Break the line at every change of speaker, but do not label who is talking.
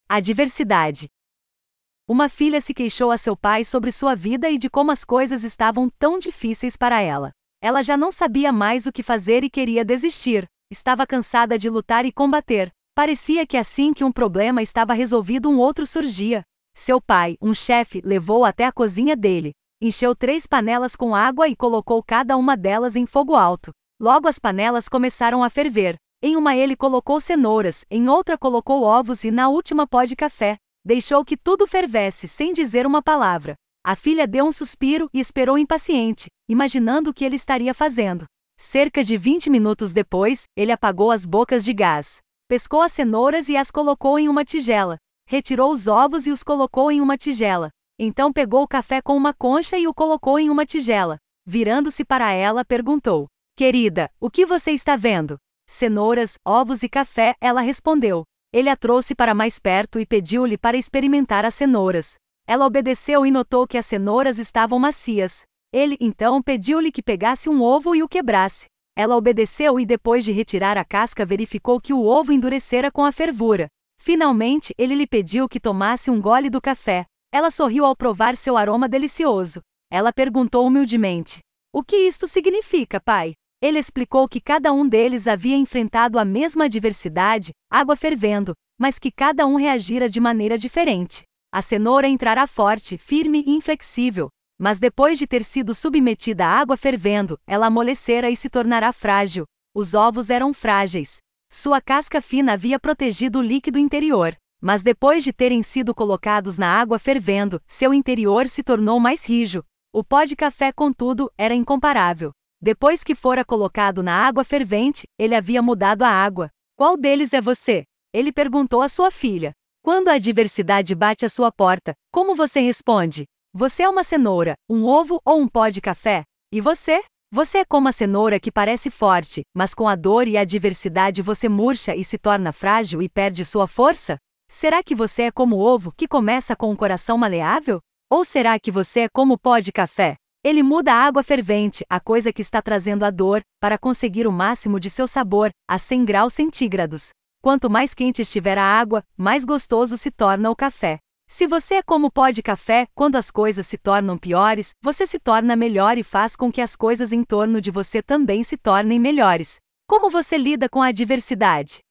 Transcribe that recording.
Adversidade. Uma filha se queixou a seu pai sobre sua vida e de como as coisas estavam tão difíceis para ela. Ela já não sabia mais o que fazer e queria desistir. Estava cansada de lutar e combater. Parecia que assim que um problema estava resolvido, um outro surgia. Seu pai, um chefe, levou-a até a cozinha dele. Encheu 3 panelas com água e colocou cada uma delas em fogo alto. Logo as panelas começaram a ferver. Em uma ele colocou cenouras, em outra colocou ovos e na última pó de café. Deixou que tudo fervesse sem dizer uma palavra. A filha deu um suspiro e esperou impaciente, imaginando o que ele estaria fazendo. Cerca de 20 minutos depois, ele apagou as bocas de gás. Pescou as cenouras e as colocou em uma tigela. Retirou os ovos e os colocou em uma tigela. Então pegou o café com uma concha e o colocou em uma tigela. Virando-se para ela, perguntou: "Querida, o que você está vendo?" "Cenouras, ovos e café", ela respondeu. Ele a trouxe para mais perto e pediu-lhe para experimentar as cenouras. Ela obedeceu e notou que as cenouras estavam macias. Ele, então, pediu-lhe que pegasse um ovo e o quebrasse. Ela obedeceu e depois de retirar a casca verificou que o ovo endurecera com a fervura. Finalmente, ele lhe pediu que tomasse um gole do café. Ela sorriu ao provar seu aroma delicioso. Ela perguntou humildemente: "O que isto significa, pai?" Ele explicou que cada um deles havia enfrentado a mesma adversidade, água fervendo, mas que cada um reagira de maneira diferente. A cenoura entrará forte, firme e inflexível, mas depois de ter sido submetida à água fervendo, ela amolecera e se tornará frágil. Os ovos eram frágeis. Sua casca fina havia protegido o líquido interior, mas depois de terem sido colocados na água fervendo, seu interior se tornou mais rijo. O pó de café, contudo, era incomparável. Depois que fora colocado na água fervente, ele havia mudado a água. "Qual deles é você?" ele perguntou à sua filha. "Quando a adversidade bate à sua porta, como você responde? Você é uma cenoura, um ovo ou um pó de café? E você? Você é como a cenoura que parece forte, mas com a dor e a adversidade você murcha e se torna frágil e perde sua força? Será que você é como o ovo que começa com um coração maleável? Ou será que você é como o pó de café? Ele muda a água fervente, a coisa que está trazendo a dor, para conseguir o máximo de seu sabor, a 100 graus centígrados. Quanto mais quente estiver a água, mais gostoso se torna o café. Se você é como o pó de café, quando as coisas se tornam piores, você se torna melhor e faz com que as coisas em torno de você também se tornem melhores. Como você lida com a adversidade?